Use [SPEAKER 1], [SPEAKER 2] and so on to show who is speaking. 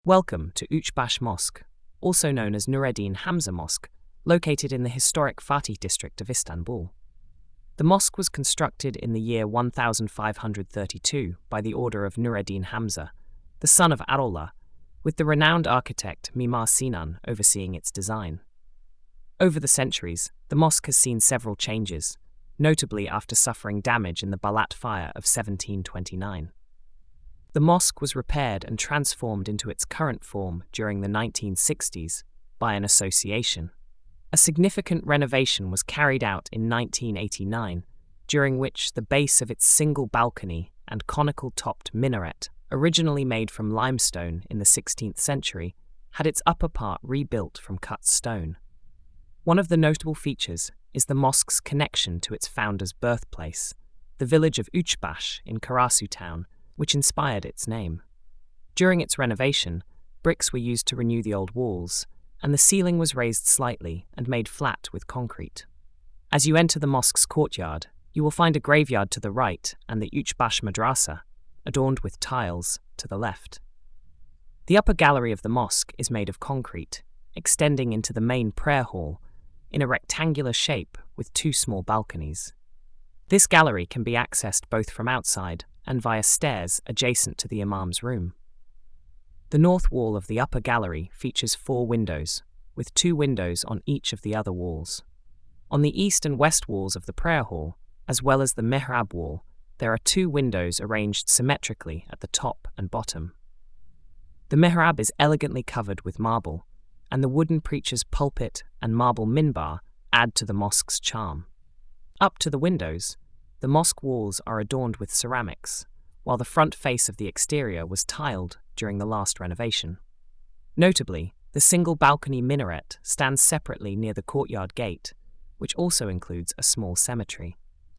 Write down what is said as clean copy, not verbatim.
[SPEAKER 1] Welcome to Uchbash Mosque, also known as Nureddin Hamza Mosque, located in the historic Fatih district of Istanbul. The mosque was constructed in the year 1532 by the order of Nureddin Hamza, the son of Adollah, with the renowned architect Mimar Sinan overseeing its design. Over the centuries, the mosque has seen several changes, notably after suffering damage in the Balat fire of 1729. The mosque was repaired and transformed into its current form during the 1960s by an association. A significant renovation was carried out in 1989, during which the base of its single balcony and conical-topped minaret, originally made from limestone in the 16th century, had its upper part rebuilt from cut stone. One of the notable features is the mosque's connection to its founder's birthplace, the village of Uchbash in Karasu town, which inspired its name. During its renovation, bricks were used to renew the old walls, and the ceiling was raised slightly and made flat with concrete. As you enter the mosque's courtyard, you will find a graveyard to the right and the Uchbash Madrasa, adorned with tiles, to the left. The upper gallery of the mosque is made of concrete, extending into the main prayer hall, in a rectangular shape with two small balconies. This gallery can be accessed both from outside and via stairs adjacent to the imam's room. The north wall of the upper gallery features 4 windows, with 2 windows on each of the other walls. On the east and west walls of the prayer hall, as well as the mihrab wall, there are 2 windows arranged symmetrically at the top and bottom. The mihrab is elegantly covered with marble, and the wooden preacher's pulpit and marble minbar add to the mosque's charm. Up to the windows, the mosque walls are adorned with ceramics, while the front face of the exterior was tiled during the last renovation. Notably, the single balcony minaret stands separately near the courtyard gate, which also includes a small cemetery.